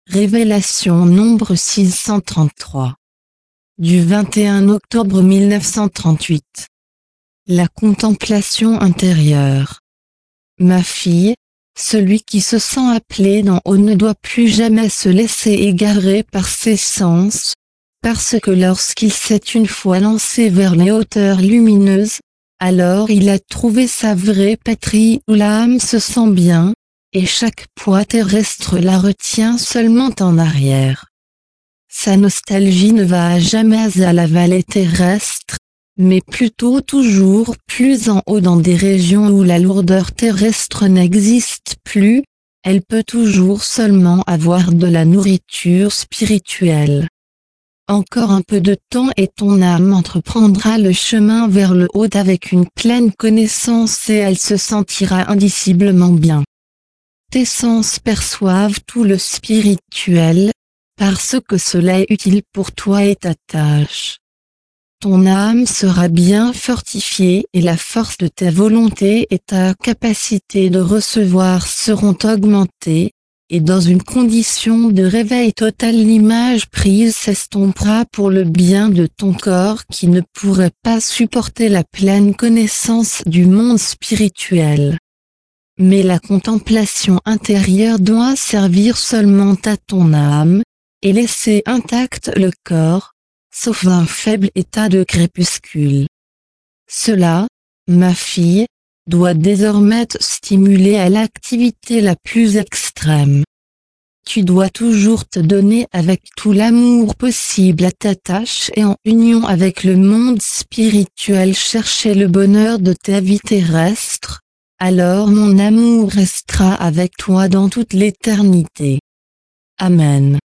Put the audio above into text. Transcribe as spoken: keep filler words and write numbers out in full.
Révélation nombre six cent trente-trois. Du vingt et un octobre mille neuf cent trente-huit. La contemplation intérieure. Ma fille, celui qui se sent appelé d'en haut ne doit plus jamais se laisser égarer par ses sens, parce que lorsqu'il s'est une fois lancé vers les hauteurs lumineuses, alors il a trouvé sa vraie patrie où l'âme se sent bien, et chaque poids terrestre la retient seulement en arrière. Sa nostalgie ne va jamais à la vallée terrestre, mais plutôt toujours plus en haut dans des régions où la lourdeur terrestre n'existe plus, elle peut toujours seulement avoir de la nourriture spirituelle. Encore un peu de temps et ton âme entreprendra le chemin vers le haut avec une pleine connaissance et elle se sentira indiciblement bien. Tes sens perçoivent tout le spirituel, parce que cela est utile pour toi et ta tâche. Ton âme sera bien fortifiée et la force de ta volonté et ta capacité de recevoir seront augmentées, et dans une condition de réveil total l'image prise s'estompera pour le bien de ton corps qui ne pourrait pas supporter la pleine connaissance du monde spirituel. Mais la contemplation intérieure doit servir seulement à ton âme, et laisser intact le corps, sauf un faible état de crépuscule. Cela, ma fille, doit désormais te stimuler à l'activité la plus extrême. Tu dois toujours te donner avec tout l'amour possible à ta tâche et en union avec le monde spirituel chercher le bonheur de ta vie terrestre, alors mon amour restera avec toi dans toute l'éternité. Amen.